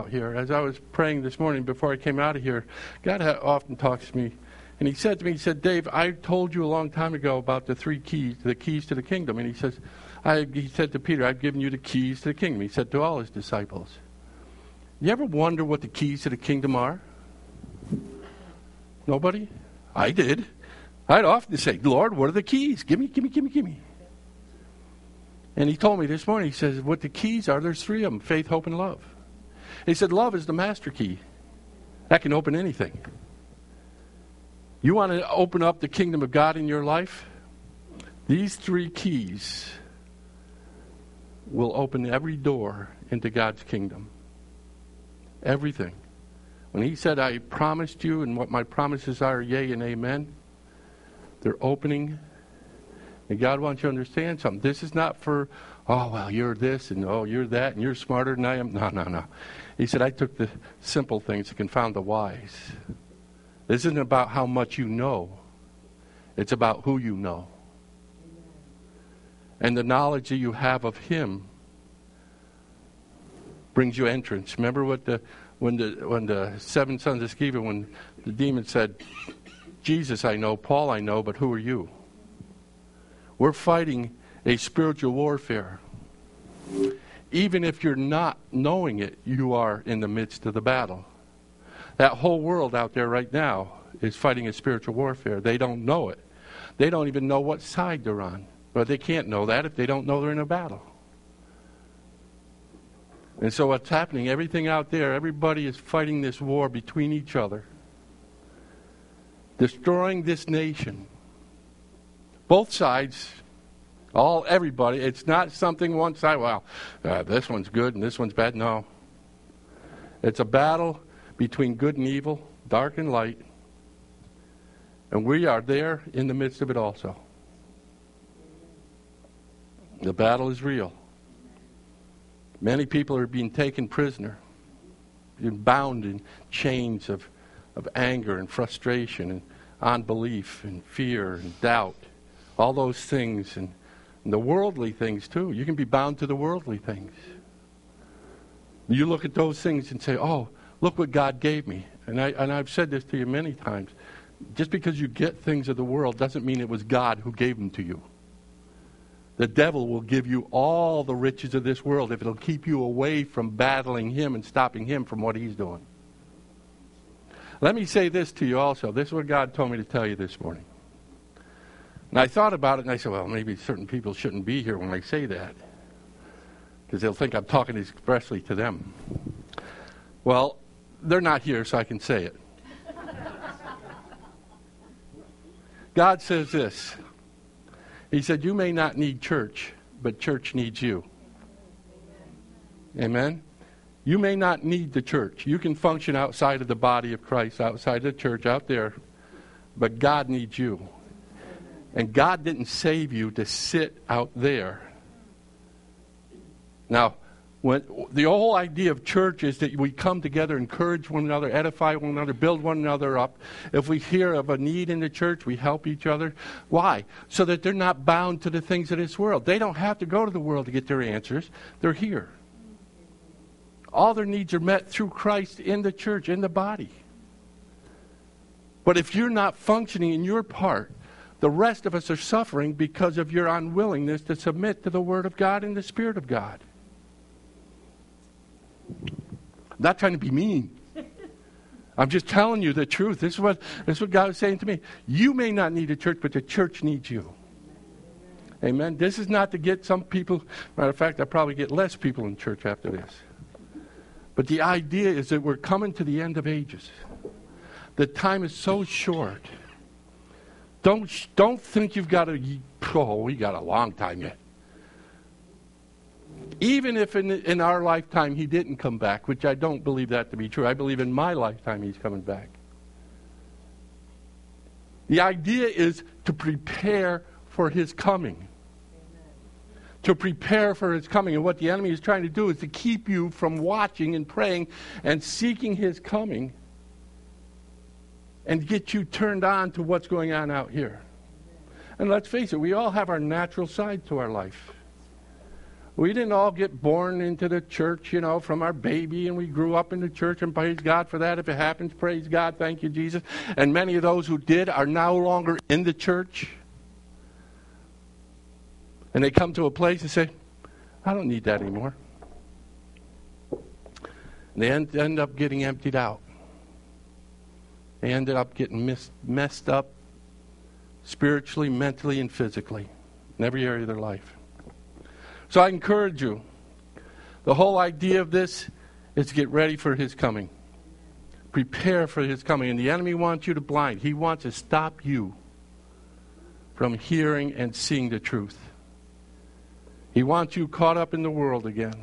here. As I was praying this morning before I came out of here, God often talks to me, and he said to me, he said, Dave, I told you a long time ago about the keys to the kingdom. And he said to Peter, I've given you the keys to the kingdom. He said to all his disciples. You ever wonder what the keys to the kingdom are? Nobody? I did. I'd often say, Lord, what are the keys? Give me. And he told me this morning, he says, what the keys are, there's 3 of them, faith, hope, and love. He said, love is the master key. That can open anything. You want to open up the kingdom of God in your life? These 3 keys will open every door into God's kingdom. Everything. When he said, I promised you, and what my promises are, yea and amen, they're opening. And God wants you to understand something. This is not for, oh, well, you're this, and oh, you're that, and you're smarter than I am. No. He said, I took the simple things to confound the wise. This isn't about how much you know. It's about who you know. And the knowledge that you have of him brings you entrance. Remember when the 7 sons of Sceva, when the demon said, Jesus I know, Paul I know, but who are you? We're fighting a spiritual warfare. Even if you're not knowing it, you are in the midst of the battle. That whole world out there right now is fighting a spiritual warfare. They don't know it. They don't even know what side they're on. But they can't know that if they don't know they're in a battle. And so what's happening, everything out there, everybody is fighting this war between each other. Destroying this nation. Both sides, everybody. It's not something one side, this one's good and this one's bad. No. It's a battle between good and evil, dark and light. And we are there in the midst of it also. The battle is real. Many people are being taken prisoner, being bound in chains of anger and frustration and unbelief and fear and doubt. All those things and the worldly things too. You can be bound to the worldly things. You look at those things and say, oh, look what God gave me. And I've said this to you many times. Just because you get things of the world doesn't mean it was God who gave them to you. The devil will give you all the riches of this world if it'll keep you away from battling him and stopping him from what he's doing. Let me say this to you also. This is what God told me to tell you this morning. And I thought about it and I said, well, maybe certain people shouldn't be here when I say that, because they'll think I'm talking expressly to them. Well, they're not here, so I can say it. God says this. He said, you may not need church, but church needs you. Amen? You may not need the church. You can function outside of the body of Christ, outside the church, out there. But God needs you. And God didn't save you to sit out there. Now, the whole idea of church is that we come together, encourage one another, edify one another, build one another up. If we hear of a need in the church, we help each other. Why? So that they're not bound to the things of this world. They don't have to go to the world to get their answers. They're here. All their needs are met through Christ in the church, in the body. But if you're not functioning in your part, the rest of us are suffering because of your unwillingness to submit to the Word of God and the Spirit of God. I'm not trying to be mean. I'm just telling you the truth. This is what God is saying to me. You may not need a church, but the church needs you. Amen. This is not to get some people. Matter of fact, I probably get less people in church after this. But the idea is that we're coming to the end of ages. The time is so short. Don't think you've got we got a long time yet. Even if in our lifetime he didn't come back, which I don't believe that to be true. I believe in my lifetime he's coming back. The idea is to prepare for his coming. Amen. To prepare for his coming. And what the enemy is trying to do is to keep you from watching and praying and seeking his coming and get you turned on to what's going on out here. And let's face it, we all have our natural side to our life. We didn't all get born into the church, from our baby, and we grew up in the church, and praise God for that. If it happens, praise God, thank you, Jesus. And many of those who did are no longer in the church. And they come to a place and say, I don't need that anymore. And they end up getting emptied out. They ended up getting messed up spiritually, mentally, and physically in every area of their life. So I encourage you, the whole idea of this is to get ready for His coming. Prepare for His coming. And the enemy wants you to blind. He wants to stop you from hearing and seeing the truth. He wants you caught up in the world again,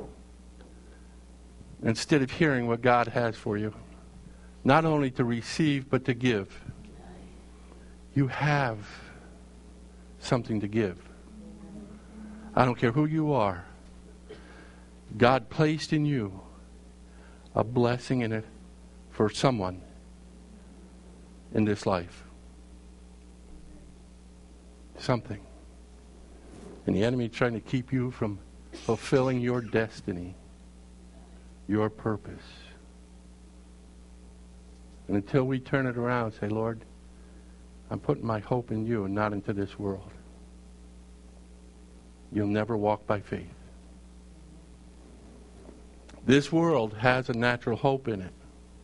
instead of hearing what God has for you. Not only to receive, but to give. You have something to give. I don't care who you are. God placed in you a blessing in it for someone in this life. Something. And the enemy is trying to keep you from fulfilling your destiny, your purpose. And until we turn it around and say, Lord, I'm putting my hope in you and not into this world, you'll never walk by faith. This world has a natural hope in it.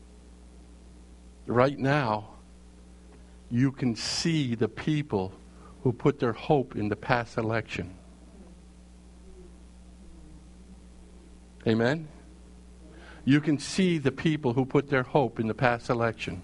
Right now, you can see the people who put their hope in the past election. Amen? You can see the people who put their hope in the past election.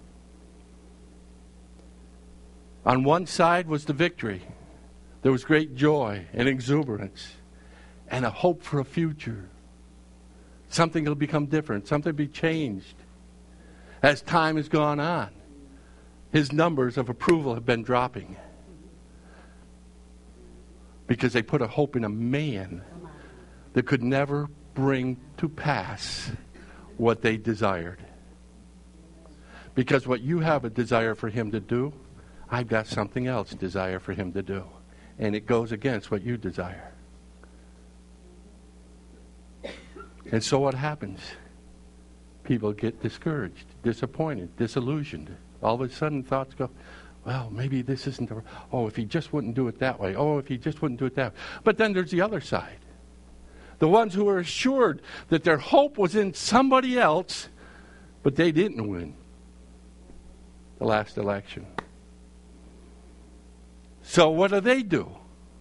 On one side was the victory. There was great joy and exuberance and a hope for a future. Something will become different. Something will be changed. As time has gone on, his numbers of approval have been dropping because they put a hope in a man that could never bring to pass what they desired. Because what you have a desire for him to do, I've got something else desire for him to do. And it goes against what you desire. And so what happens? People get discouraged, disappointed, disillusioned. All of a sudden thoughts go, well, maybe this isn't the... Oh, if he just wouldn't do it that way. Oh, if he just wouldn't do it that way. But then there's the other side. The ones who were assured that their hope was in somebody else, but they didn't win the last election. So what do?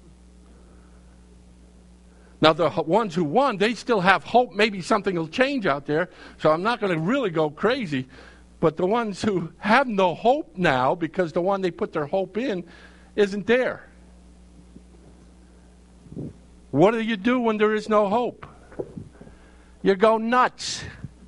Now, the ones who won, they still have hope. Maybe something will change out there. So I'm not going to really go crazy. But the ones who have no hope now, because the one they put their hope in isn't there. What do you do when there is no hope? You go nuts.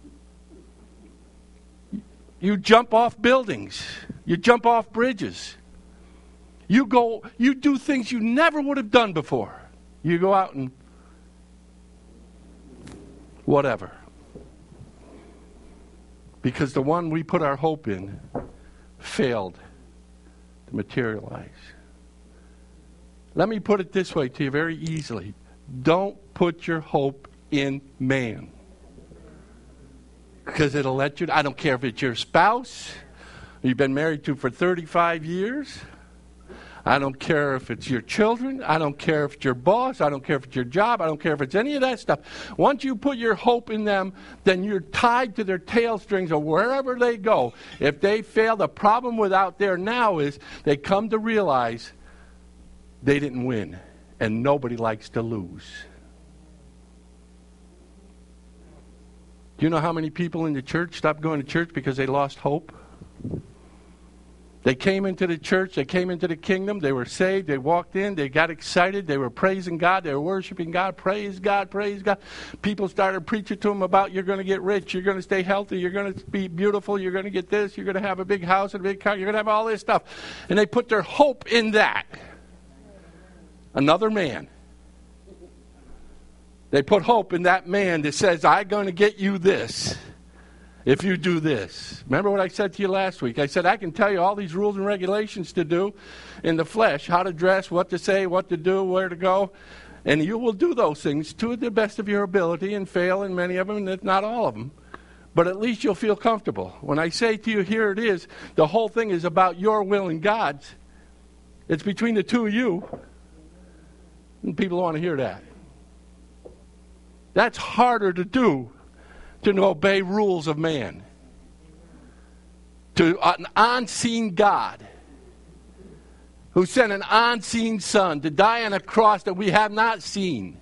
You jump off buildings. You jump off bridges. You do things you never would have done before. You go out and whatever. Because the one we put our hope in failed to materialize. Let me put it this way to you very easily. Don't put your hope in man. Because it'll let you... I don't care if it's your spouse you've been married to for 35 years. I don't care if it's your children. I don't care if it's your boss. I don't care if it's your job. I don't care if it's any of that stuff. Once you put your hope in them, then you're tied to their tail strings of wherever they go. If they fail, the problem with out there now is they come to realize they didn't win. And nobody likes to lose. Do you know how many people in the church stopped going to church because they lost hope? They came into the church, they came into the kingdom, they were saved, they walked in, they got excited, they were praising God, they were worshiping God, praise God, praise God. People started preaching to them about you're going to get rich, you're going to stay healthy, you're going to be beautiful, you're going to get this, you're going to have a big house and a big car, you're going to have all this stuff. And they put their hope in that. Another man. They put hope in that man that says, I'm going to get you this. If you do this. Remember what I said to you last week? I said, I can tell you all these rules and regulations to do in the flesh. How to dress, what to say, what to do, where to go. And you will do those things to the best of your ability and fail in many of them, and if not all of them. But at least you'll feel comfortable. When I say to you, here it is, the whole thing is about your will and God's. It's between the two of you. And people want to hear that. That's harder to do, to obey rules of man. To an unseen God who sent an unseen Son to die on a cross that we have not seen.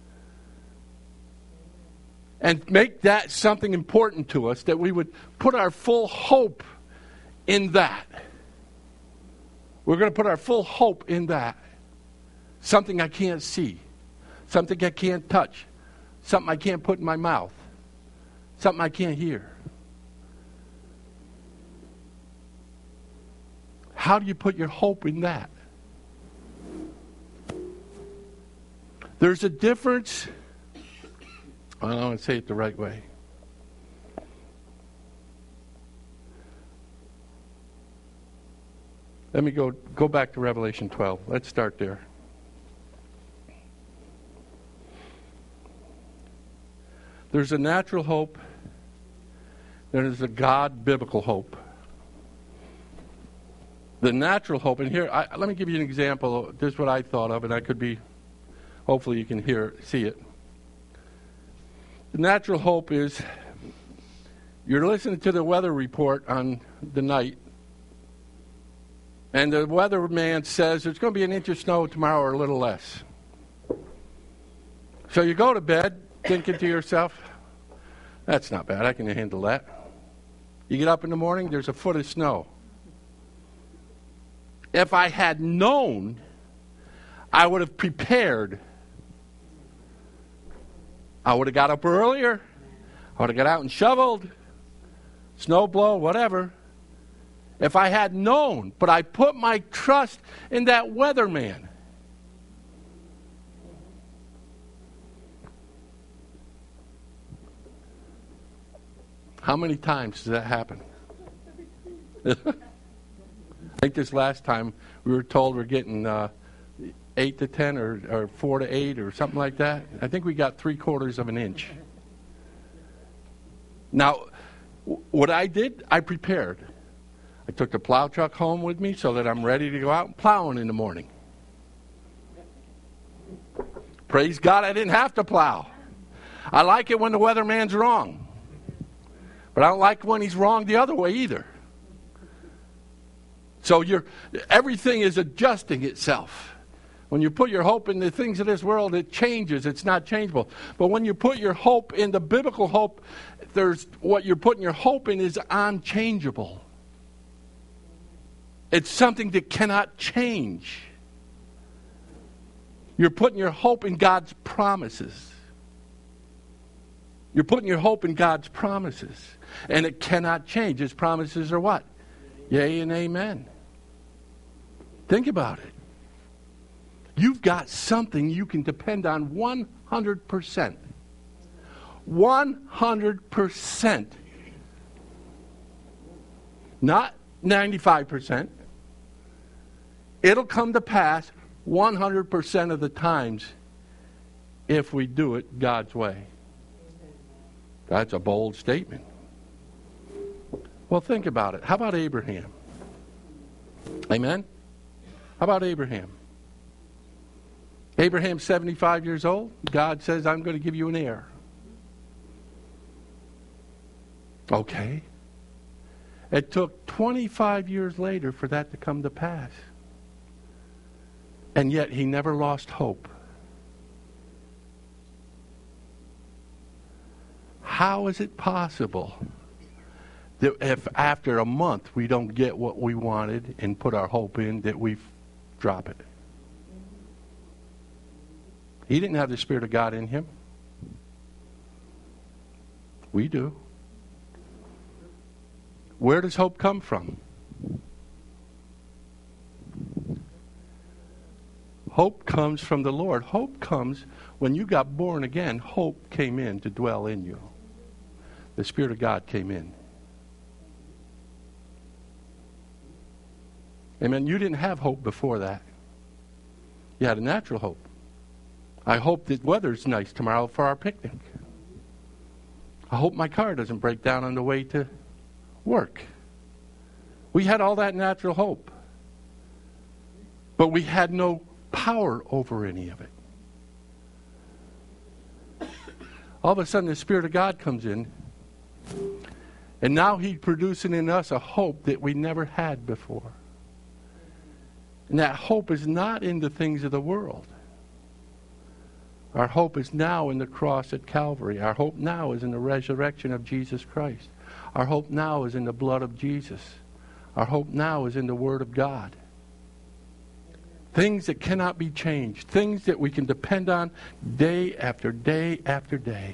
And make that something important to us, that we would put our full hope in that. We're going to put our full hope in that. Something I can't see. Something I can't touch. Something I can't put in my mouth. Something I can't hear. How do you put your hope in that? There's a difference. I don't want to say it the right way. Let me go back to Revelation 12. Let's start there. There's a natural hope. There's a God biblical hope. The natural hope, and here, let me give you an example. This is what I thought of, and I could be, hopefully you can see it. The natural hope is you're listening to the weather report on the night, and the weatherman says there's going to be an inch of snow tomorrow or a little less. So you go to bed thinking to yourself, that's not bad, I can handle that. You get up in the morning, there's a foot of snow. If I had known, I would have prepared. I would have got up earlier. I would have got out and shoveled, snow blow, whatever. If I had known, but I put my trust in that weatherman. How many times does that happen? I think this last time we were told we're getting 8 to 10 or 4 to 8 or something like that. I think we got 3/4 of an inch. Now, what I did, I prepared. I took the plow truck home with me so that I'm ready to go out and plowing in the morning. Praise God, I didn't have to plow. I like it when the weatherman's wrong. But I don't like when he's wrong the other way either. So everything is adjusting itself. When you put your hope in the things of this world, it changes. It's not changeable. But when you put your hope in the biblical hope, what you're putting your hope in is unchangeable. It's something that cannot change. You're putting your hope in God's promises. You're putting your hope in God's promises. And it cannot change. His promises are what? Yea and amen. Think about it. You've got something you can depend on 100%. 100%. Not 95%. It'll come to pass 100% of the times if we do it God's way. That's a bold statement. Well, think about it. How about Abraham? Amen? How about Abraham? Abraham's 75 years old. God says, I'm going to give you an heir. Okay. It took 25 years later for that to come to pass. And yet he never lost hope. How is it possible that if after a month we don't get what we wanted and put our hope in, that we drop it? He didn't have the Spirit of God in him. We do. Where does hope come from? Hope comes from the Lord. Hope comes when you got born again. Hope came in to dwell in you. The Spirit of God came in. Amen. You didn't have hope before that. You had a natural hope. I hope the weather's nice tomorrow for our picnic. I hope my car doesn't break down on the way to work. We had all that natural hope. But we had no power over any of it. All of a sudden, the Spirit of God comes in, and now He's producing in us a hope that we never had before. And that hope is not in the things of the world. Our hope is now in the cross at Calvary. Our hope now is in the resurrection of Jesus Christ. Our hope now is in the blood of Jesus. Our hope now is in the Word of God. Things that cannot be changed. Things that we can depend on day after day after day.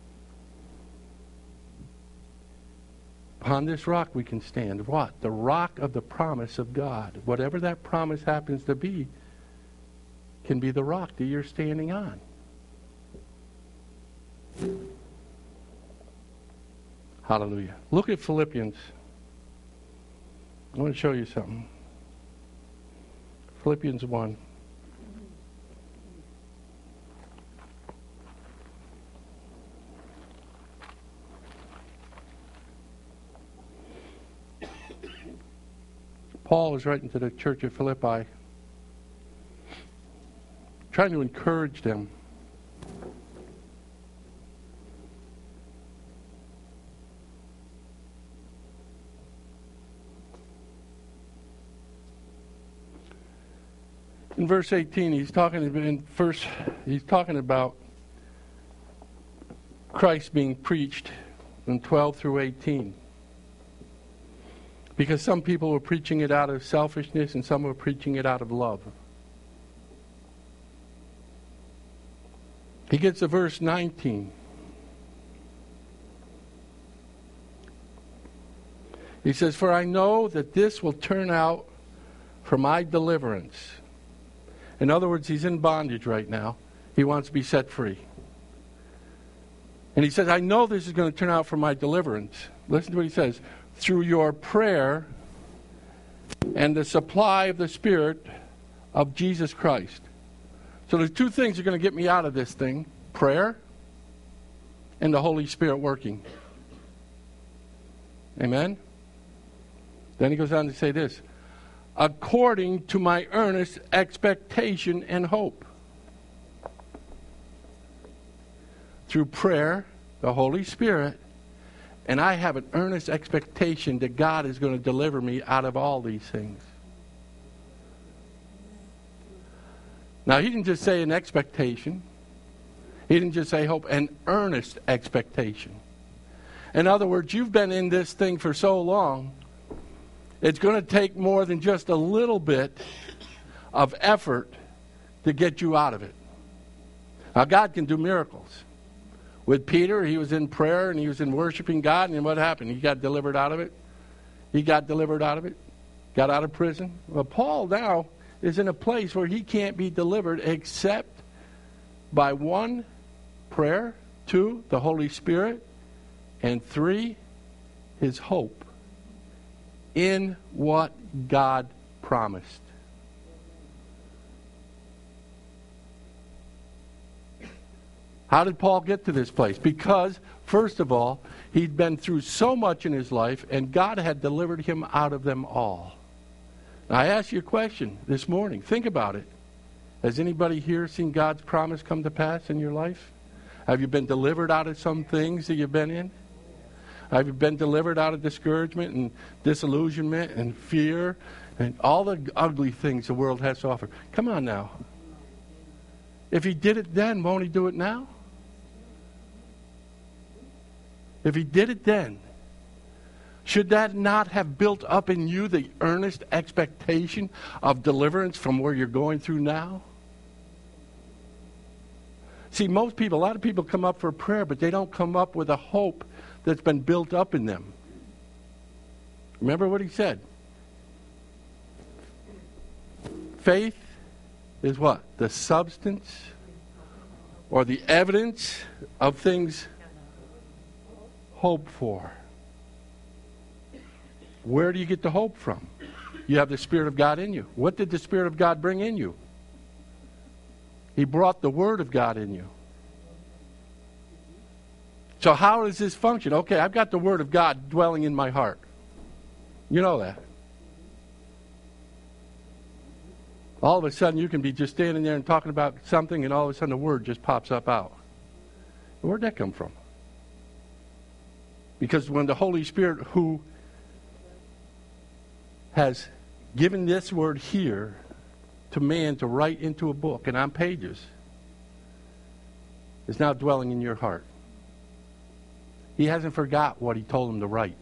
Upon this rock we can stand. What? The rock of the promise of God. Whatever that promise happens to be can be the rock that you're standing on. Hallelujah. Look at Philippians. I want to show you something. Philippians 1. Paul was writing to the church of Philippi, trying to encourage them. In verse 18, he's talking about Christ being preached in 12 through 18. Because some people were preaching it out of selfishness and some were preaching it out of love. He gets to verse 19. He says, "For I know that this will turn out for my deliverance." In other words, he's in bondage right now. He wants to be set free. And he says, I know this is going to turn out for my deliverance. Listen to what he says. Through your prayer and the supply of the Spirit of Jesus Christ. So there's two things that are going to get me out of this thing. Prayer and the Holy Spirit working. Amen? Then he goes on to say this. According to my earnest expectation and hope. Through prayer, the Holy Spirit, and I have an earnest expectation that God is going to deliver me out of all these things. Now, he didn't just say an expectation. He didn't just say hope, an earnest expectation. In other words, you've been in this thing for so long, it's going to take more than just a little bit of effort to get you out of it. Now, God can do miracles. With Peter, he was in prayer and he was in worshiping God, and what happened? He got delivered out of it. He got delivered out of it. Got out of prison. Well, Paul now is in a place where he can't be delivered except by 1, prayer, 2, the Holy Spirit, and 3, his hope in what God promised. How did Paul get to this place? Because, first of all, he'd been through so much in his life, and God had delivered him out of them all. Now, I ask you a question this morning. Think about it. Has anybody here seen God's promise come to pass in your life? Have you been delivered out of some things that you've been in? Have you been delivered out of discouragement and disillusionment and fear and all the ugly things the world has to offer? Come on now. If he did it then, won't he do it now? If he did it then, should that not have built up in you the earnest expectation of deliverance from where you're going through now? See, a lot of people come up for prayer, but they don't come up with a hope that's been built up in them. Remember what he said. Faith is what? The substance or the evidence of things hoped for. Where do you get the hope from? You have the Spirit of God in you. What did the Spirit of God bring in you? He brought the Word of God in you. So how does this function? Okay, I've got the Word of God dwelling in my heart. You know that. All of a sudden you can be just standing there and talking about something, and all of a sudden the Word just pops up out. Where'd that come from? Because when the Holy Spirit, who has given this Word here to man to write into a book and on pages, is now dwelling in your heart. He hasn't forgot what he told him to write.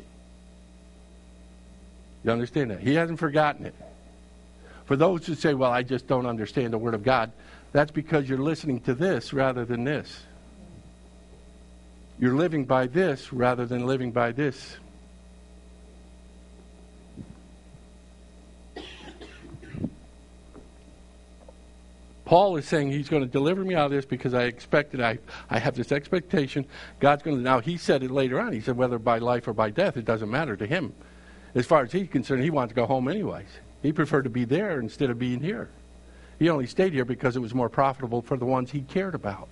You understand that? He hasn't forgotten it. For those who say, well, I just don't understand the Word of God, that's because you're listening to this rather than this. You're living by this rather than living by this. Paul is saying he's going to deliver me out of this because I expected, I have this expectation. God's going to, now he said it later on. He said whether by life or by death, it doesn't matter to him. As far as he's concerned, he wanted to go home anyways. He preferred to be there instead of being here. He only stayed here because it was more profitable for the ones he cared about.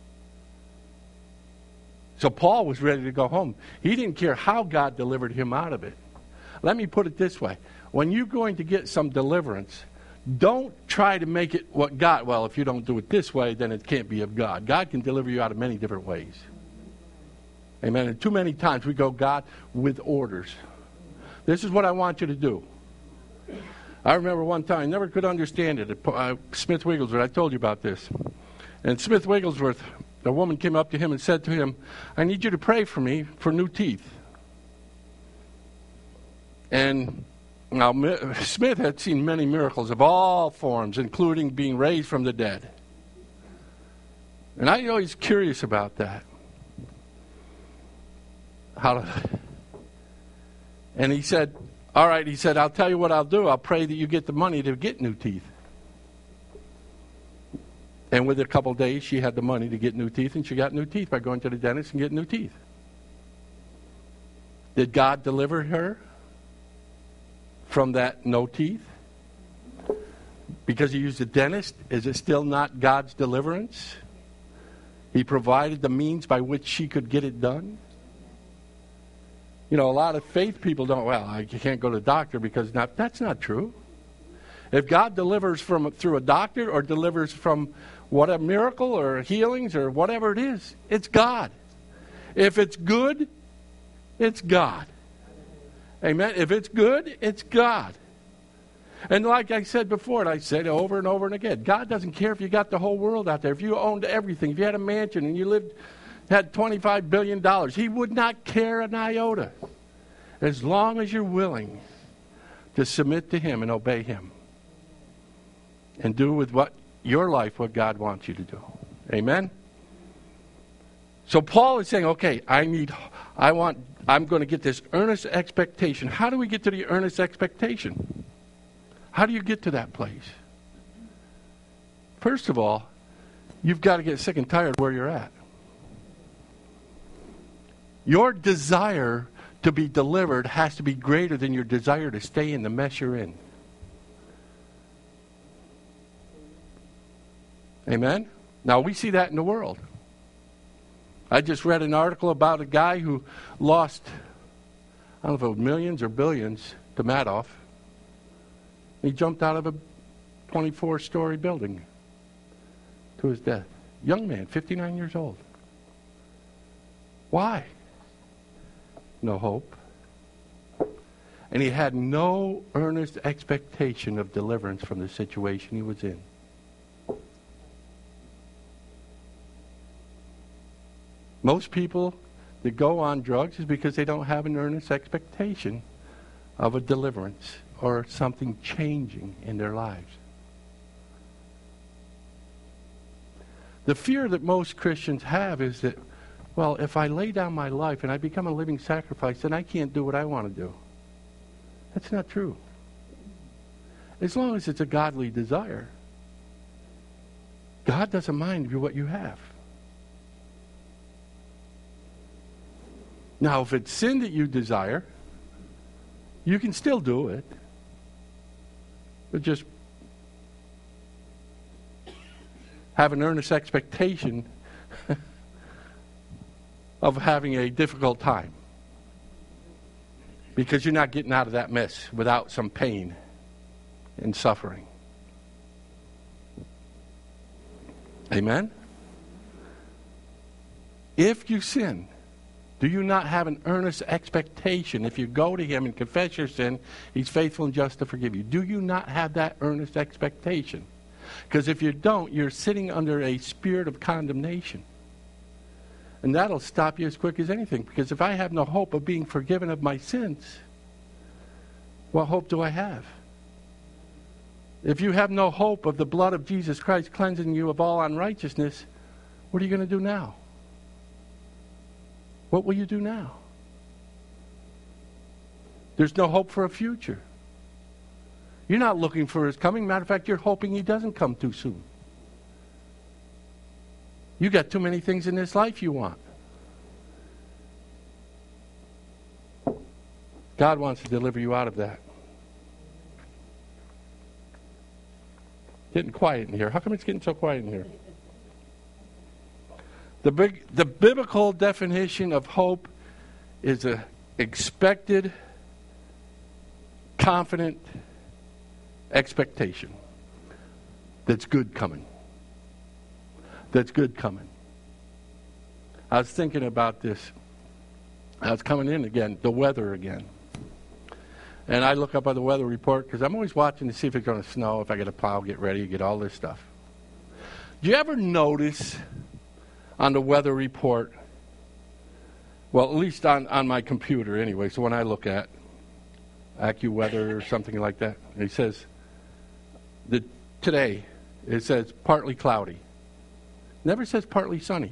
So Paul was ready to go home. He didn't care how God delivered him out of it. Let me put it this way. When you're going to get some deliverance, don't try to make it what God, well, if you don't do it this way, then it can't be of God. God can deliver you out of many different ways. Amen. And too many times we go, God, with orders. This is what I want you to do. I remember one time, I never could understand it. Smith Wigglesworth, I told you about this. And Smith Wigglesworth, a woman came up to him and said to him, I need you to pray for me for new teeth. And now, Smith had seen many miracles of all forms, including being raised from the dead. And I was always curious about that. And he said, all right, he said, I'll tell you what I'll do. I'll pray that you get the money to get new teeth. And within a couple of days, she had the money to get new teeth, and she got new teeth by going to the dentist and getting new teeth. Did God deliver her from that no teeth? Because he used a dentist, is it still not God's deliverance? He provided the means by which she could get it done. You know, a lot of faith people don't, well, I can't go to the doctor because that's not true. If God delivers through a doctor or delivers from what a miracle or healings or whatever it is, it's God. If it's good, it's God. Amen. If it's good, it's God. And like I said before, and I said over and over and again, God doesn't care if you got the whole world out there. If you owned everything, if you had a mansion and you had $25 billion, he would not care an iota. As long as you're willing to submit to him and obey him. And do with your life what God wants you to do. Amen? So Paul is saying, okay, I'm going to get this earnest expectation. How do we get to the earnest expectation? How do you get to that place? First of all, you've got to get sick and tired where you're at. Your desire to be delivered has to be greater than your desire to stay in the mess you're in. Amen? Now, we see that in the world. I just read an article about a guy who lost, I don't know if it was millions or billions, to Madoff. He jumped out of a 24-story building to his death. Young man, 59 years old. Why? No hope. And he had no earnest expectation of deliverance from the situation he was in. Most people that go on drugs is because they don't have an earnest expectation of a deliverance or something changing in their lives. The fear that most Christians have is that, well, if I lay down my life and I become a living sacrifice, then I can't do what I want to do. That's not true. As long as it's a godly desire, God doesn't mind what you have. Now, if it's sin that you desire, you can still do it. But just have an earnest expectation of having a difficult time. Because you're not getting out of that mess without some pain and suffering. Amen? If you sin, do you not have an earnest expectation? If you go to Him and confess your sin, He's faithful and just to forgive you. Do you not have that earnest expectation? Because if you don't, you're sitting under a spirit of condemnation. And that'll stop you as quick as anything. Because if I have no hope of being forgiven of my sins, what hope do I have? If you have no hope of the blood of Jesus Christ cleansing you of all unrighteousness, what are you going to do now? What will you do now? There's no hope for a future. You're not looking for His coming. Matter of fact, you're hoping He doesn't come too soon. You got too many things in this life you want. God wants to deliver you out of that. Getting quiet in here. How come it's getting so quiet in here? The biblical definition of hope is an expected, confident expectation that's good coming. That's good coming. I was thinking about this. I was coming in again, the weather again. And I look up on the weather report because I'm always watching to see if it's going to snow, if I got to plow, get ready, get all this stuff. Do you ever notice on the weather report, well, at least on my computer anyway, so when I look at AccuWeather or something like that, it says that today it says partly cloudy. Never says partly sunny.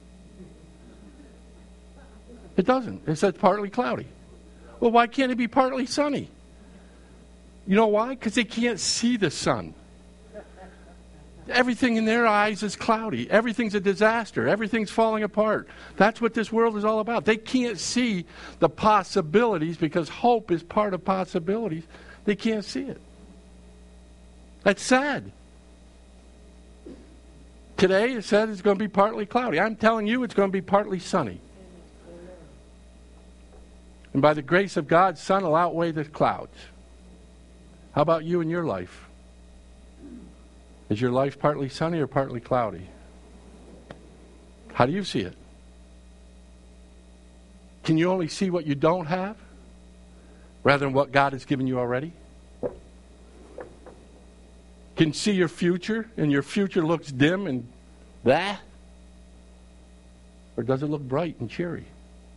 It doesn't. It says partly cloudy. Well, why can't it be partly sunny? You know why? Because they can't see the sun. Everything in their eyes is cloudy. Everything's a disaster. Everything's falling apart. That's what this world is all about. They can't see the possibilities because hope is part of possibilities. They can't see it. That's sad. Today it said it's going to be partly cloudy. I'm telling you it's going to be partly sunny. And by the grace of God, sun will outweigh the clouds. How about you in your life? Is your life partly sunny or partly cloudy? How do you see it? Can you only see what you don't have rather than what God has given you already? Can you see your future and your future looks dim and that? Or does it look bright and cheery?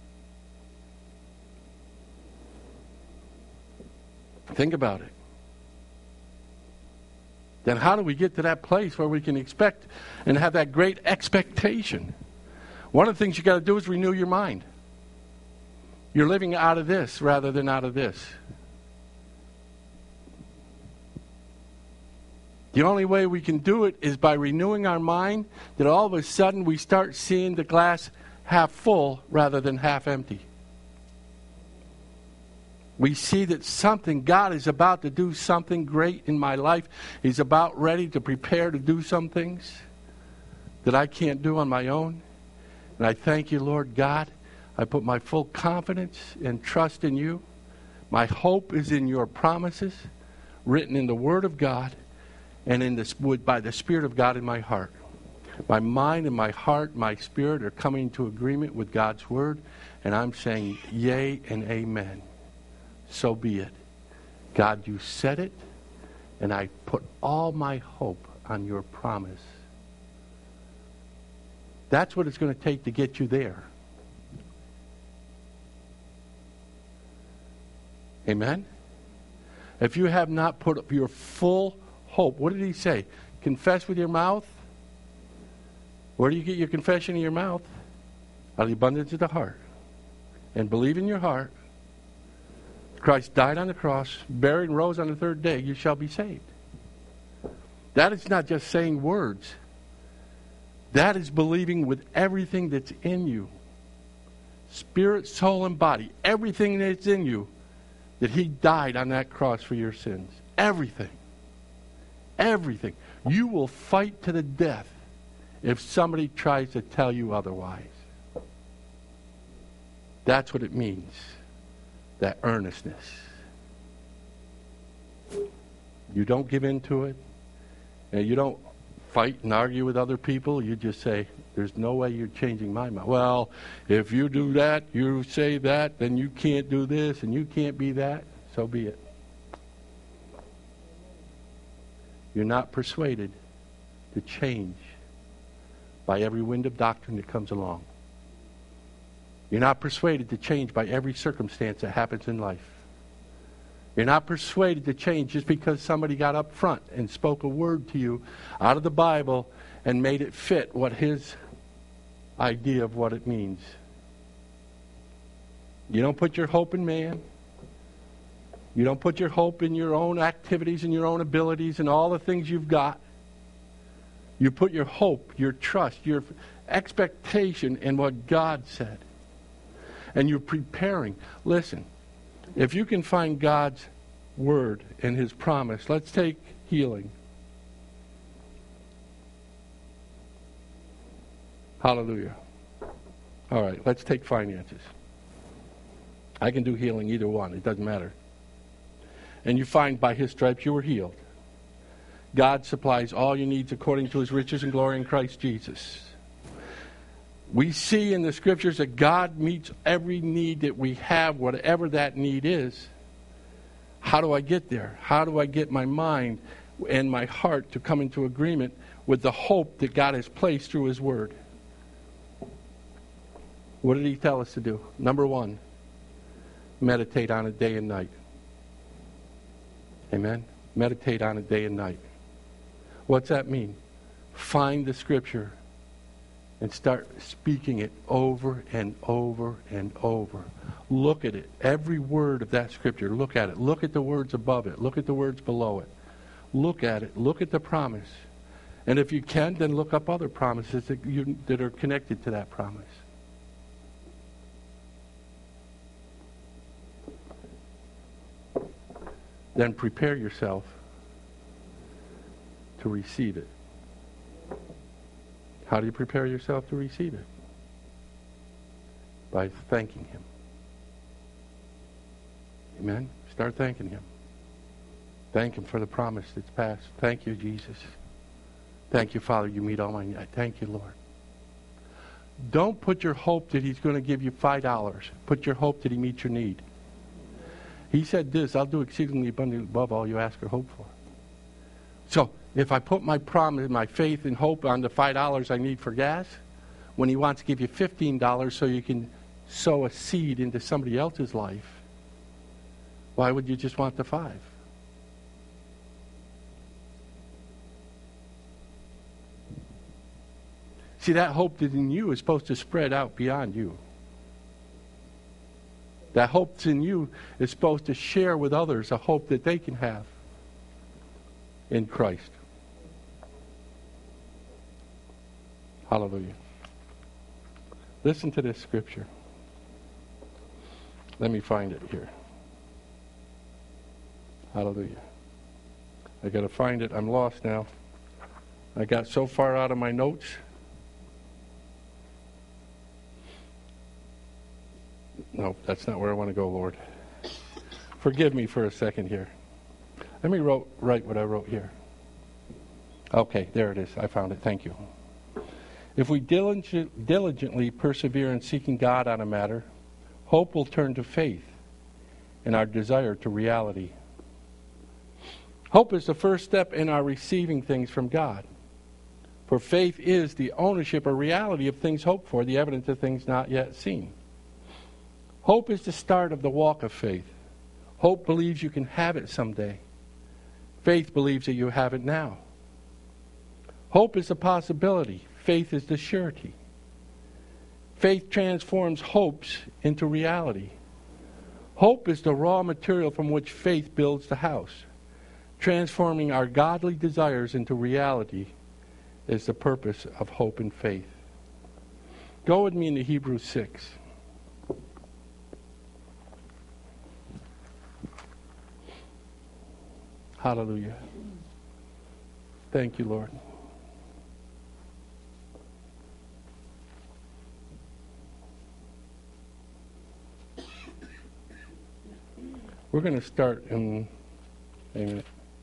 Think about it. Then how do we get to that place where we can expect and have that great expectation? One of the things you got to do is renew your mind. You're living out of this rather than out of this. The only way we can do it is by renewing our mind, that all of a sudden we start seeing the glass half full rather than half empty. We see that God is about to do something great in my life. He's about ready to prepare to do some things that I can't do on my own. And I thank you, Lord God. I put my full confidence and trust in you. My hope is in your promises, written in the Word of God, and by the Spirit of God in my heart. My mind and my heart, my spirit are coming into agreement with God's Word, and I'm saying yea and amen. So be it. God, you said it, and I put all my hope on your promise. That's what it's going to take to get you there. Amen? If you have not put up your full hope, what did he say? Confess with your mouth. Where do you get your confession in your mouth? Out of the abundance of the heart. And believe in your heart, Christ died on the cross, buried and rose on the third day, you shall be saved. That is not just saying words. That is believing with everything that's in you. Spirit, soul, and body. Everything that's in you. That he died on that cross for your sins. Everything. Everything. You will fight to the death if somebody tries to tell you otherwise. That's what it means, that earnestness. You don't give in to it, and you don't fight and argue with other people. You just say, there's no way you're changing my mind. Well, if you do that, you say that, then you can't do this, and you can't be that. So be it. You're not persuaded to change by every wind of doctrine that comes along. You're not persuaded to change by every circumstance that happens in life. You're not persuaded to change just because somebody got up front and spoke a word to you out of the Bible and made it fit what his idea of what it means. You don't put your hope in man. You don't put your hope in your own activities and your own abilities and all the things you've got. You put your hope, your trust, your expectation in what God said. And you're preparing. Listen, if you can find God's word and his promise, let's take healing. Hallelujah. All right, let's take finances. I can do healing, either one. It doesn't matter. And you find by his stripes you were healed. God supplies all your needs according to his riches and glory in Christ Jesus. We see in the scriptures that God meets every need that we have, whatever that need is. How do I get there? How do I get my mind and my heart to come into agreement with the hope that God has placed through his word? What did he tell us to do? Number one, meditate on it day and night. Amen? Meditate on it day and night. What's that mean? Find the scripture and start speaking it over and over and over. Look at it. Every word of that scripture, look at it. Look at the words above it. Look at the words below it. Look at it. Look at the promise. And if you can, then look up other promises that are connected to that promise. Then prepare yourself to receive it. How do you prepare yourself to receive it? By thanking him. Amen? Start thanking him. Thank him for the promise that's passed. Thank you, Jesus. Thank you, Father, you meet all my needs. Thank you, Lord. Don't put your hope that he's going to give you $5. Put your hope that he meets your need. He said this, I'll do exceedingly abundantly above all you ask or hope for. So, if I put my promise, my faith and hope on the $5 I need for gas, when he wants to give you $15 so you can sow a seed into somebody else's life, why would you just want the 5? See, that hope that's in you is supposed to spread out beyond you. That hope that's in you is supposed to share with others a hope that they can have in Christ. Hallelujah. Listen to this scripture. Let me find it here. Hallelujah. I got to find it. I'm lost now. I got so far out of my notes. No, that's not where I want to go, Lord. Forgive me for a second here. Let me write what I wrote here. Okay, there it is. I found it. Thank you. If we diligently persevere in seeking God on a matter, hope will turn to faith and our desire to reality. Hope is the first step in our receiving things from God. For faith is the ownership or reality of things hoped for, the evidence of things not yet seen. Hope is the start of the walk of faith. Hope believes you can have it someday. Faith believes that you have it now. Hope is a possibility. Faith is the surety. Faith transforms hopes into reality. Hope is the raw material from which faith builds the house. Transforming our godly desires into reality is the purpose of hope and faith. Go with me into Hebrews 6. Hallelujah. Thank you, Lord. We're going to start in... Wait a minute.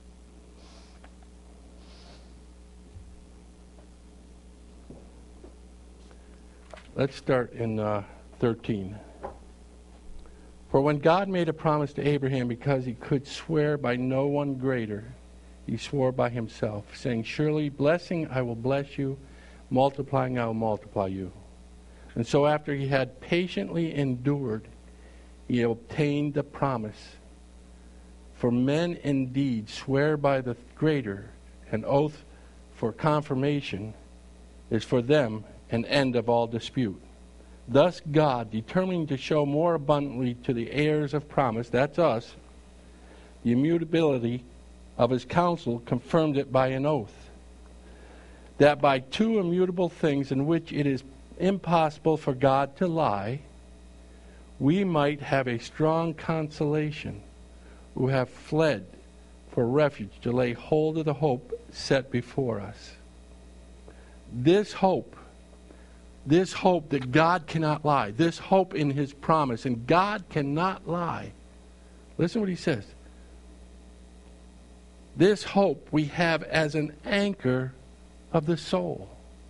Let's start in 13. For when God made a promise to Abraham, because he could swear by no one greater, he swore by himself, saying, surely blessing I will bless you, multiplying I will multiply you. And so after he had patiently endured, he obtained the promise. For men indeed swear by the greater, an oath for confirmation is for them an end of all dispute. Thus God, determining to show more abundantly to the heirs of promise, that's us, the immutability of his counsel, confirmed it by an oath, that by two immutable things in which it is impossible for God to lie, we might have a strong consolation, who have fled for refuge to lay hold of the hope set before us. This hope that God cannot lie, this hope in his promise, and God cannot lie. Listen what he says. This hope we have as an anchor of the soul.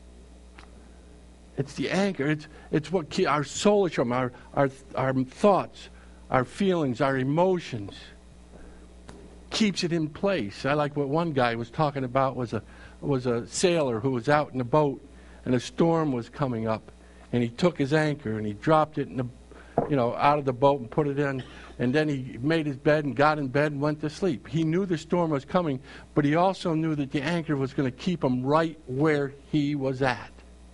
It's the anchor. It's what our soul is from, our thoughts, our feelings, our emotions. Keeps it in place. I like what one guy was talking about was a sailor who was out in a boat and a storm was coming up, and he took his anchor and he dropped it in out of the boat and put it in, and then he made his bed and got in bed and went to sleep. He knew the storm was coming, but he also knew that the anchor was going to keep him right where he was at.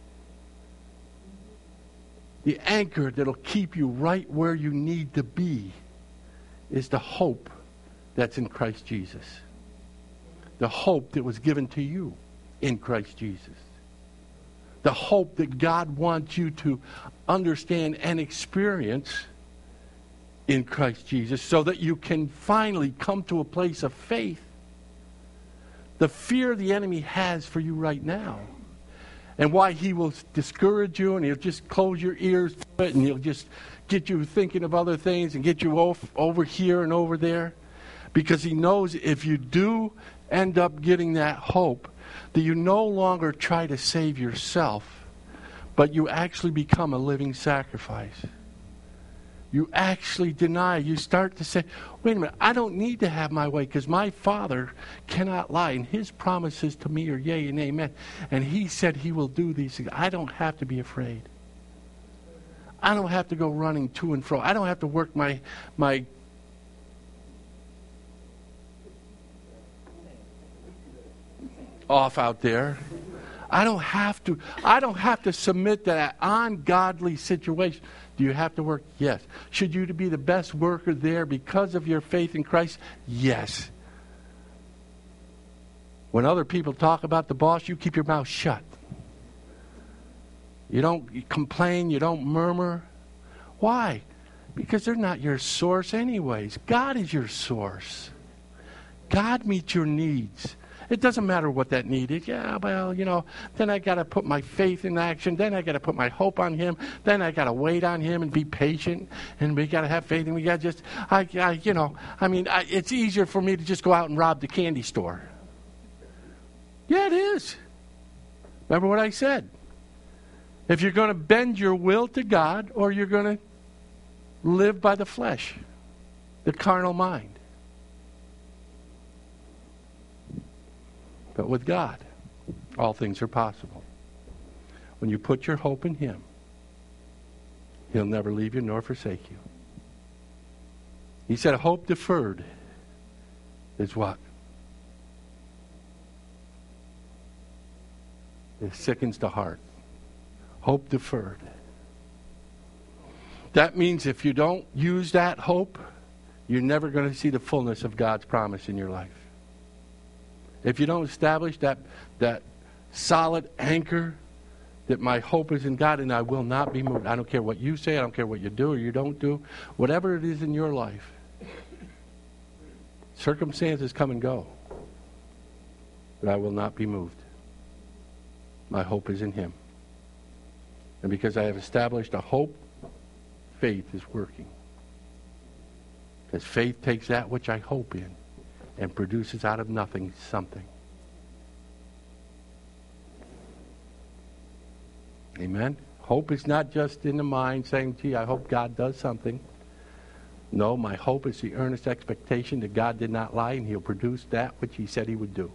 The anchor that'll keep you right where you need to be is the hope that's in Christ Jesus. The hope that was given to you in Christ Jesus. The hope that God wants you to understand and experience in Christ Jesus so that you can finally come to a place of faith. The fear the enemy has for you right now, and why he will discourage you, and he'll just close your ears to it, and he'll just get you thinking of other things and get you over here and over there, because he knows if you do end up getting that hope, that you no longer try to save yourself, but you actually become a living sacrifice. You actually deny. You start to say, wait a minute, I don't need to have my way because my Father cannot lie, and his promises to me are yea and amen. And he said he will do these things. I don't have to be afraid. I don't have to go running to and fro. I don't have to work my off out there. I don't have to submit to that ungodly situation. Do you have to work? Yes. Should you to be the best worker there because of your faith in Christ? Yes. When other people talk about the boss, you keep your mouth shut. You don't complain, you don't murmur. Why? Because they're not your source anyways. God is your source. God meets your needs. It doesn't matter what that need is. Yeah, well, then I got to put my faith in action. Then I got to put my hope on him. Then I got to wait on him and be patient. And we got to have faith. And we got to just, it's easier for me to just go out and rob the candy store. Yeah, it is. Remember what I said. If you're going to bend your will to God, or you're going to live by the flesh, the carnal mind. But with God, all things are possible. When you put your hope in him, he'll never leave you nor forsake you. He said, hope deferred is what? It sickens the heart. Hope deferred. That means if you don't use that hope, you're never going to see the fullness of God's promise in your life. If you don't establish that solid anchor that my hope is in God and I will not be moved. I don't care what you say. I don't care what you do or you don't do. Whatever it is in your life. Circumstances come and go. But I will not be moved. My hope is in him. And because I have established a hope, faith is working. Because faith takes that which I hope in and produces out of nothing something. Amen? Hope is not just in the mind saying, gee, I hope God does something. No, my hope is the earnest expectation that God did not lie and He'll produce that which He said He would do.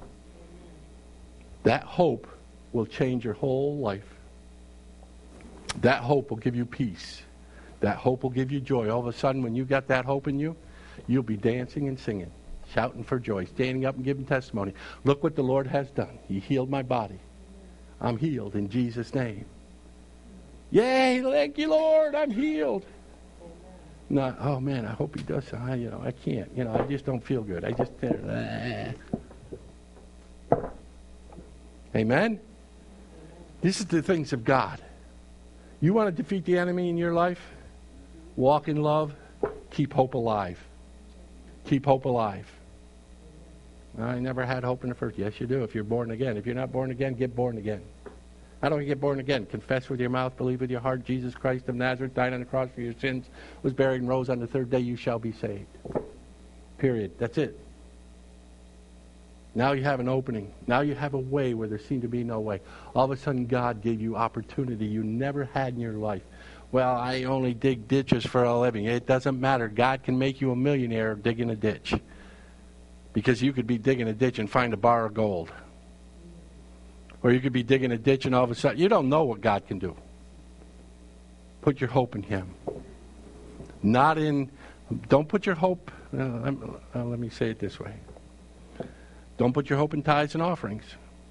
That hope will change your whole life. That hope will give you peace. That hope will give you joy. All of a sudden, when you got that hope in you, you'll be dancing and singing, shouting for joy, standing up and giving testimony. Look what the Lord has done. He healed my body. I'm healed in Jesus' name. Yay, thank you, Lord, I'm healed. Not, oh man, I hope He does. I can't. I just don't feel good. I just. Amen? This is the things of God. You want to defeat the enemy in your life? Walk in love. Keep hope alive. Keep hope alive. I never had hope in the first. Yes, you do if you're born again. If you're not born again, get born again. How do we get born again? Confess with your mouth, believe with your heart, Jesus Christ of Nazareth died on the cross for your sins, was buried and rose on the third day, you shall be saved. Period. That's it. Now you have an opening. Now you have a way where there seemed to be no way. All of a sudden God gave you opportunity you never had in your life. Well, I only dig ditches for a living. It doesn't matter. God can make you a millionaire digging a ditch. Because you could be digging a ditch and find a bar of gold. Or you could be digging a ditch and all of a sudden, you don't know what God can do. Put your hope in Him. Don't put your hope, let me say it this way. Don't put your hope in tithes and offerings.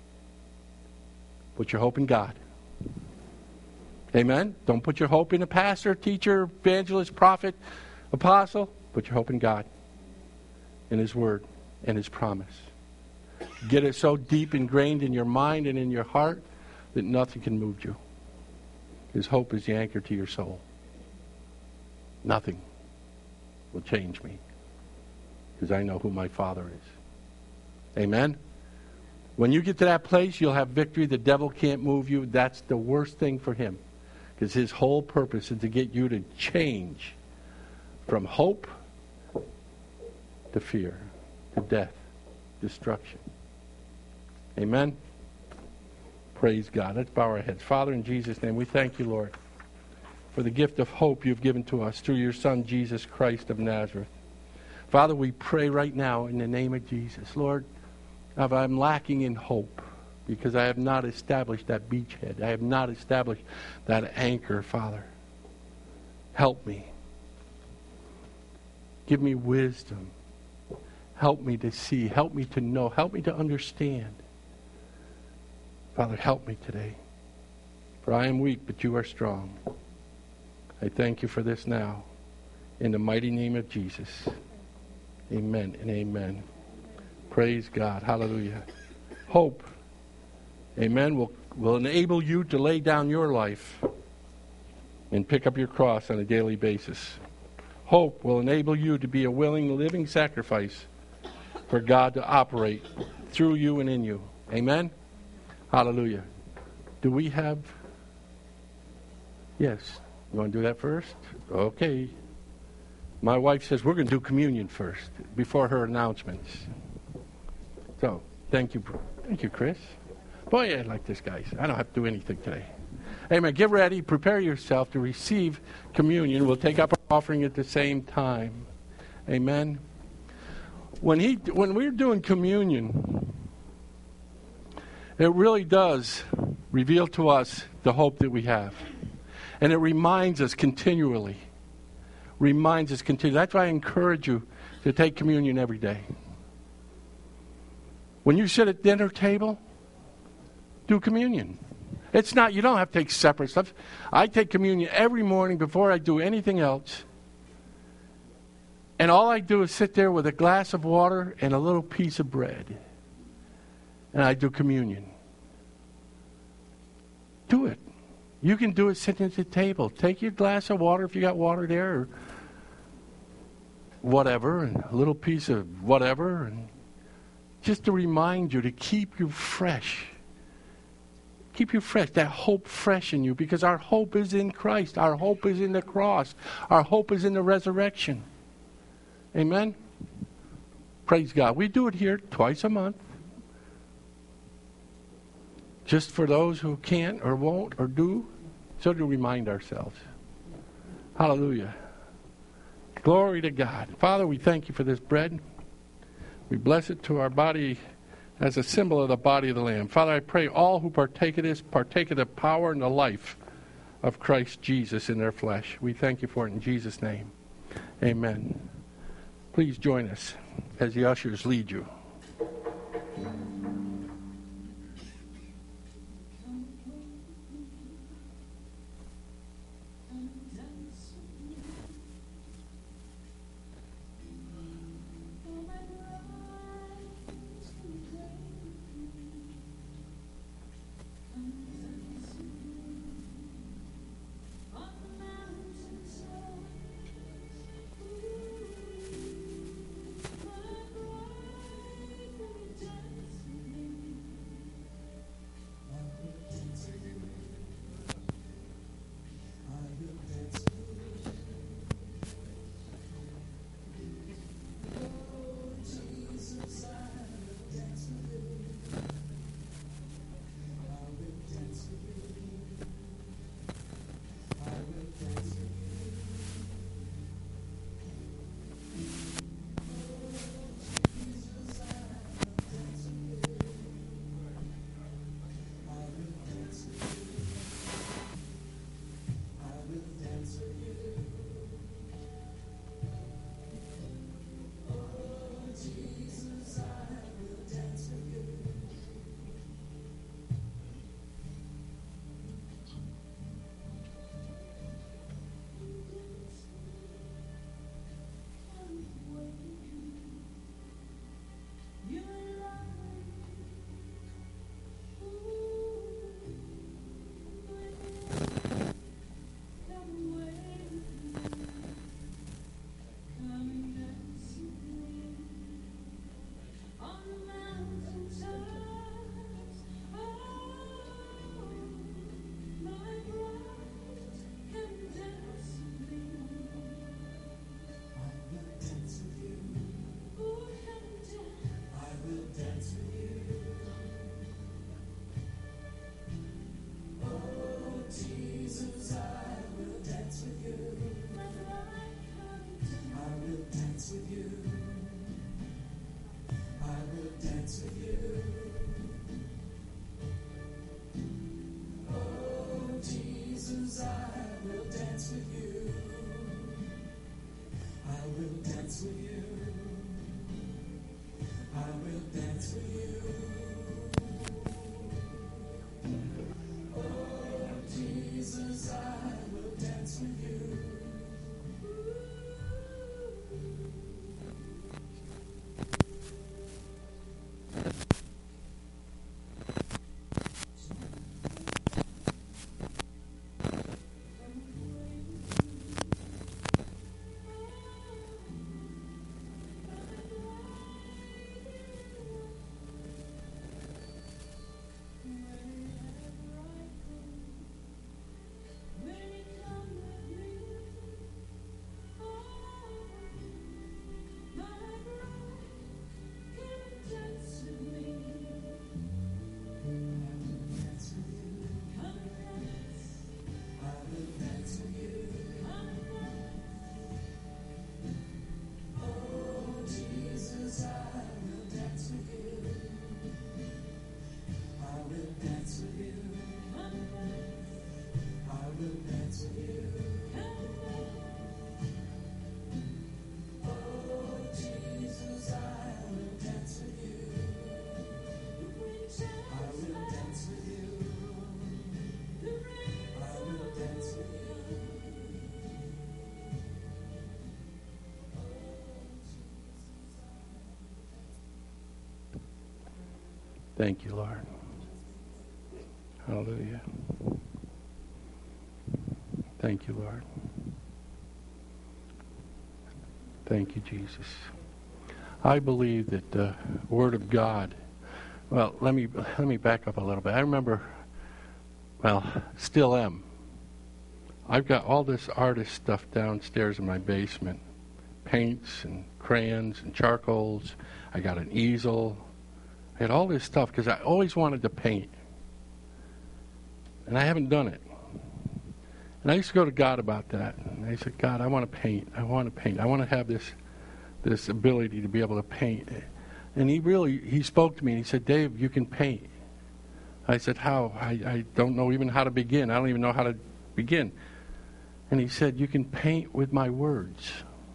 Put your hope in God. Amen? Don't put your hope in a pastor, teacher, evangelist, prophet, apostle. Put your hope in God, in His Word, and His promise. Get it so deep ingrained in your mind and in your heart that nothing can move you. His hope is the anchor to your soul. Nothing will change me because I know who my Father is. Amen? When you get to that place, you'll have victory. The devil can't move you. That's the worst thing for him because his whole purpose is to get you to change from hope to fear, to death, destruction. Amen? Praise God. Let's bow our heads. Father, in Jesus' name, we thank you, Lord, for the gift of hope you've given to us through your Son, Jesus Christ of Nazareth. Father, we pray right now in the name of Jesus. Lord, if I'm lacking in hope because I have not established that beachhead, I have not established that anchor, Father, help me. Give me wisdom. Help me to see. Help me to know. Help me to understand. Father, help me today. For I am weak, but you are strong. I thank you for this now. In the mighty name of Jesus. Amen and amen. Praise God. Hallelujah. Hope, amen, will enable you to lay down your life and pick up your cross on a daily basis. Hope will enable you to be a willing, living sacrifice for God to operate through you and in you. Amen? Hallelujah. Do we have... Yes. You want to do that first? Okay. My wife says we're going to do communion first before her announcements. So, thank you. Thank you, Chris. Boy, I like this, guys. I don't have to do anything today. Amen. Get ready. Prepare yourself to receive communion. We'll take up our offering at the same time. Amen. When we're doing communion, it really does reveal to us the hope that we have. And it reminds us continually. That's why I encourage you to take communion every day. When you sit at dinner table, do communion. It's not, you don't have to take separate stuff. I take communion every morning before I do anything else. And all I do is sit there with a glass of water and a little piece of bread. And I do communion. Do it. You can do it sitting at the table. Take your glass of water if you got water there, or whatever, and a little piece of whatever, and just to remind you to keep you fresh. Keep you fresh, that hope fresh in you, because our hope is in Christ. Our hope is in the cross. Our hope is in the resurrection. Amen? Praise God. We do it here twice a month. Just for those who can't or won't or do, so to remind ourselves. Hallelujah. Glory to God. Father, we thank you for this bread. We bless it to our body as a symbol of the body of the Lamb. Father, I pray all who partake of this partake of the power and the life of Christ Jesus in their flesh. We thank you for it in Jesus' name. Amen. Please join us as the ushers lead you. Thank you, Lord. Hallelujah. Thank you, Lord. Thank you, Jesus. I believe that the Word of God, well, let me back up a little bit. I remember, still am. I've got all this artist stuff downstairs in my basement. paints and crayons and charcoals. I got an easel. I had all this stuff because I always wanted to paint. And I haven't done it. And I used to go to God about that. And I said, God, I want to paint. I want to paint. I want to have this ability to be able to paint. And he spoke to me and he said, Dave, you can paint. I said, how? I don't know even how to begin. I don't even know how to begin. And he said, you can paint with my words.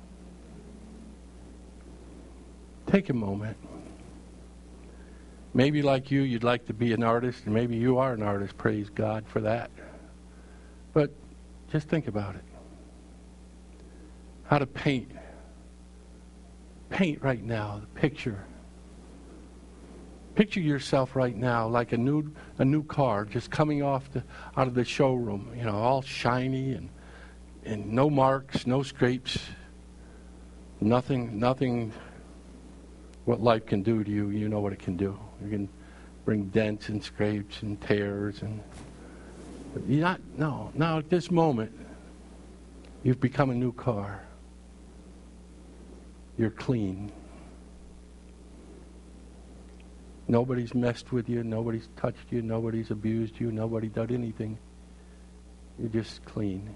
Take a moment. Maybe like you'd like to be an artist, and maybe you are an artist. Praise God for that. But just think about it. How to paint. Paint right now, the picture. Picture yourself right now like a new car just coming out of the showroom, all shiny and no marks, no scrapes, nothing what life can do to you. You know what it can do. You can bring dents and scrapes and tears but now at this moment you've become a new car. You're clean. Nobody's messed with you. Nobody's touched you. Nobody's abused you. Nobody done anything. You're just clean.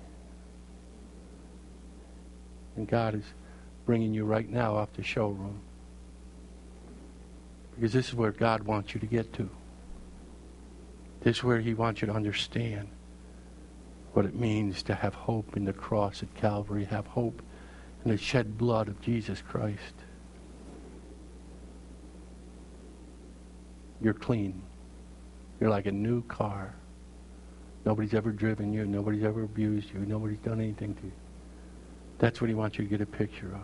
And God is bringing you right now off the showroom. Because this is where God wants you to get to. This is where He wants you to understand what it means to have hope in the cross at Calvary, have hope in the shed blood of Jesus Christ. You're clean. You're like a new car. Nobody's ever driven you. Nobody's ever abused you. Nobody's done anything to you. That's what He wants you to get a picture of.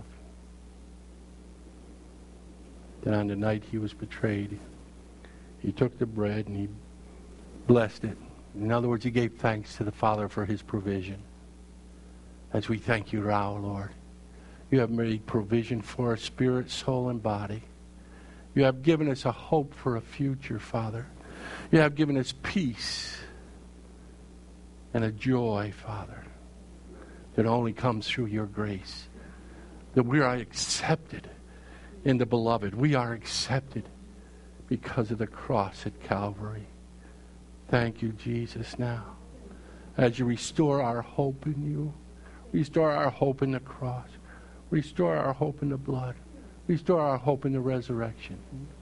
Then on the night He was betrayed, He took the bread and He blessed it. In other words, He gave thanks to the Father for His provision. As we thank You now, Lord. You have made provision for us, spirit, soul, and body. You have given us a hope for a future, Father. You have given us peace and a joy, Father, that only comes through Your grace. That we are accepted in the Beloved. We are accepted because of the cross at Calvary. Thank You, Jesus, now. As You restore our hope in You, restore our hope in the cross, restore our hope in the blood, restore our hope in the resurrection.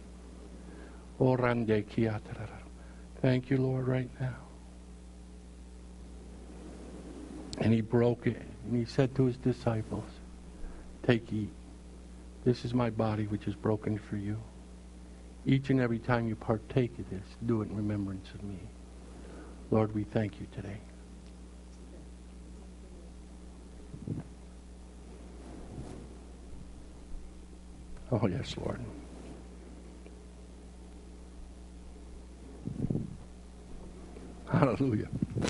Thank You, Lord, right now. And He broke it, and He said to His disciples, take, eat. This is My body which is broken for you. Each and every time you partake of this, do it in remembrance of Me. Lord, we thank You today. Oh, yes, Lord. Hallelujah.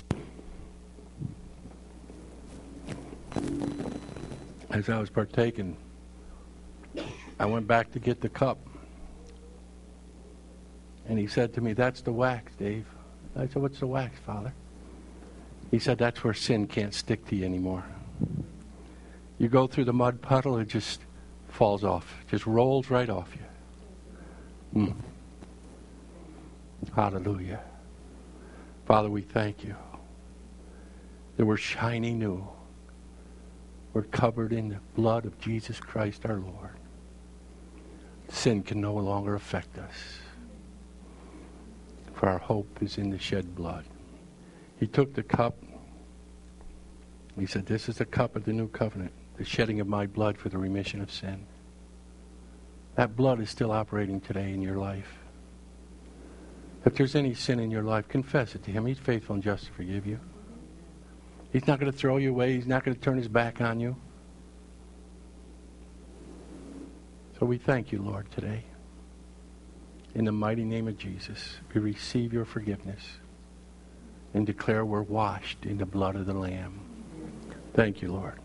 As I was partaking, I went back to get the cup. And He said to me, that's the wax, Dave. I said, what's the wax, Father? He said, that's where sin can't stick to you anymore. You go through the mud puddle, it just falls off. Just rolls right off you. Hallelujah. Father, we thank You that we're shiny new. We're covered in the blood of Jesus Christ our Lord. Sin can no longer affect us. For our hope is in the shed blood. He took the cup. He said, this is the cup of the new covenant, the shedding of My blood for the remission of sin. That blood is still operating today in your life. If there's any sin in your life, confess it to Him. He's faithful and just to forgive you. He's not going to throw you away. He's not going to turn His back on you. So we thank You, Lord, today. In the mighty name of Jesus, we receive Your forgiveness and declare we're washed in the blood of the Lamb. Thank You, Lord.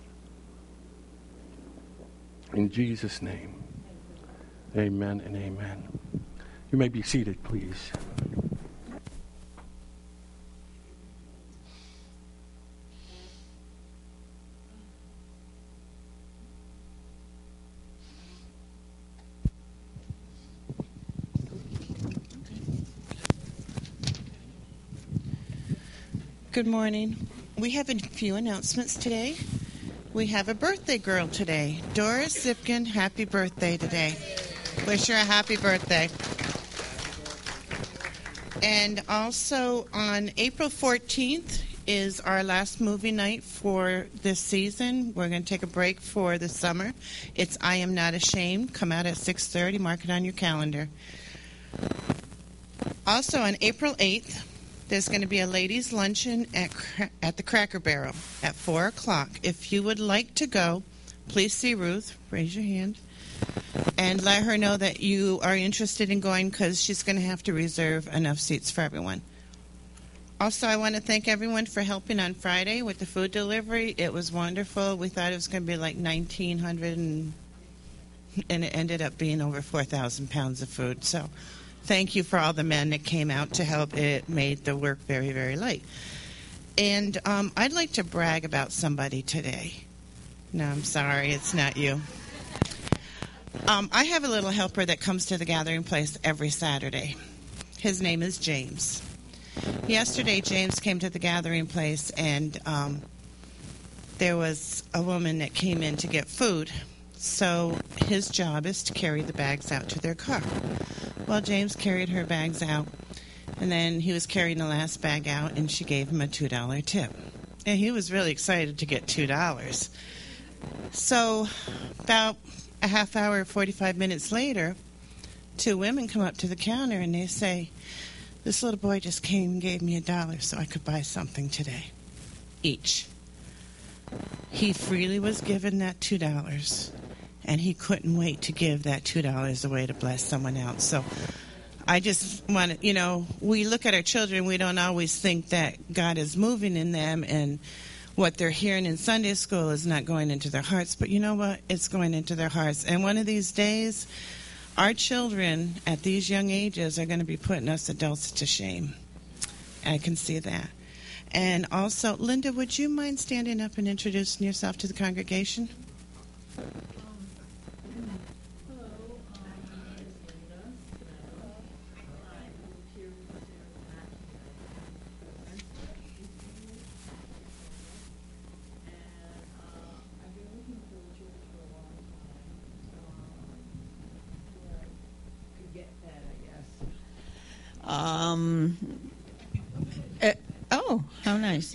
In Jesus' name, amen and amen. You may be seated, please. Good morning. We have a few announcements today. We have a birthday girl today. Doris Zipkin, happy birthday today. Wish her a happy birthday. And also on April 14th is our last movie night for this season. We're going to take a break for the summer. It's I Am Not Ashamed. Come out at 6:30. Mark it on your calendar. Also on April 8th, there's going to be a ladies' luncheon at the Cracker Barrel at 4 o'clock. If you would like to go, please see Ruth. Raise your hand. And let her know that you are interested in going because she's going to have to reserve enough seats for everyone. Also, I want to thank everyone for helping on Friday with the food delivery. It was wonderful. We thought it was going to be like 1,900, and it ended up being over 4,000 pounds of food. So thank you for all the men that came out to help. It made the work very, very light. And I'd like to brag about somebody today. No, I'm sorry, it's not you. I have a little helper that comes to the gathering place every Saturday. His name is James. Yesterday, James came to the gathering place, and there was a woman that came in to get food. So his job is to carry the bags out to their car. Well, James carried her bags out, and then he was carrying the last bag out, and she gave him a $2 tip. And he was really excited to get $2. So about a half hour, 45 minutes later, two women come up to the counter, and they say, "This little boy just came and gave me $1 so I could buy something today." Each. He freely was given that $2, and he couldn't wait to give that $2 away to bless someone else. So I just want to, we look at our children, we don't always think that God is moving in them, and what they're hearing in Sunday school is not going into their hearts. But you know what? It's going into their hearts. And one of these days, our children at these young ages are going to be putting us adults to shame. I can see that. And also, Linda, would you mind standing up and introducing yourself to the congregation? Oh, how nice.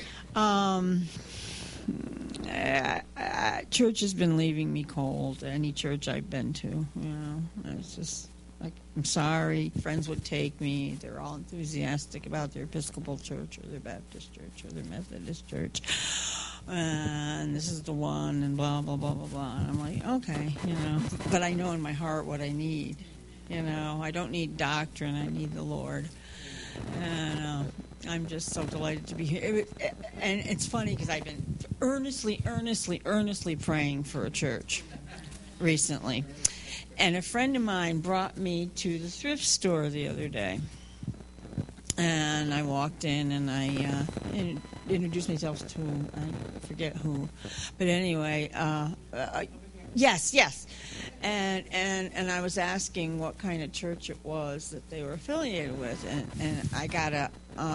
Church has been leaving me cold. Any church I've been to, it's just like, I'm sorry. Friends would take me. They're all enthusiastic about their Episcopal church or their Baptist church or their Methodist church. And this is the one, and blah, blah, blah, blah, blah. And I'm like, okay, But I know in my heart what I need. I don't need doctrine. I need the Lord. And I'm just so delighted to be here. And it's funny because I've been earnestly praying for a church recently. And a friend of mine brought me to the thrift store the other day. And I walked in and I introduced myself to, I forget who. But anyway, yes. And I was asking what kind of church it was that they were affiliated with, and I got a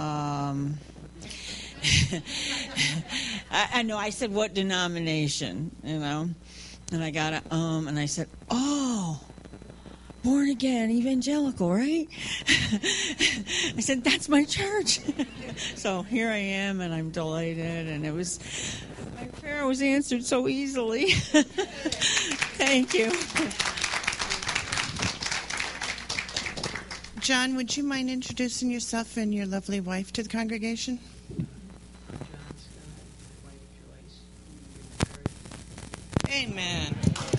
I know I said what denomination, and I got a and I said, "Oh, born again evangelical, right?" I said, "That's my church." So here I am, and I'm delighted, and my prayer was answered so easily. Thank you. John, would you mind introducing yourself and your lovely wife to the congregation? Amen.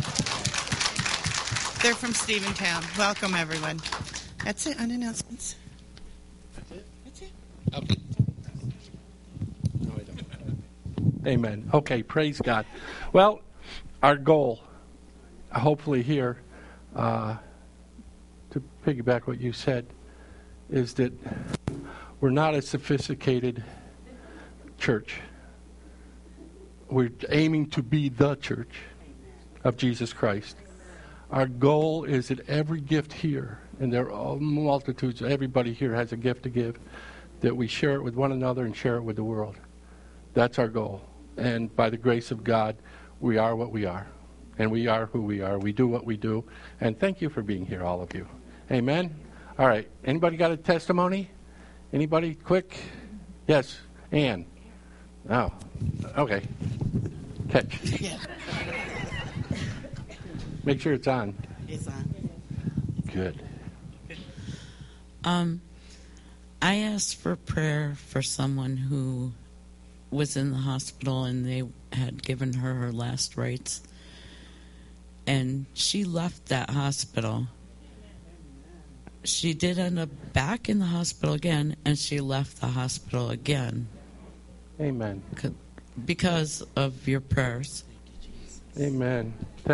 They're from Stephentown. Welcome, everyone. That's it on announcements. That's it? That's it. Okay. No, I don't. Amen. Okay, praise God. Well, our goal, hopefully here, to piggyback what you said, is that we're not a sophisticated church. We're aiming to be the church of Jesus Christ. Our goal is that every gift here, and there are multitudes, everybody here has a gift to give, that we share it with one another and share it with the world. That's our goal. And by the grace of God, we are what we are. And we are who we are. We do what we do. And thank you for being here, all of you. Amen? All right. Anybody got a testimony? Anybody? Quick? Yes. Ann. Oh. Okay. Catch. Yeah, Make sure it's on. it's on. Good. I asked for prayer for someone who was in the hospital and they had given her last rites. And she left that hospital. She did end up back in the hospital again, and she left the hospital again Amen. because of your prayers. Amen.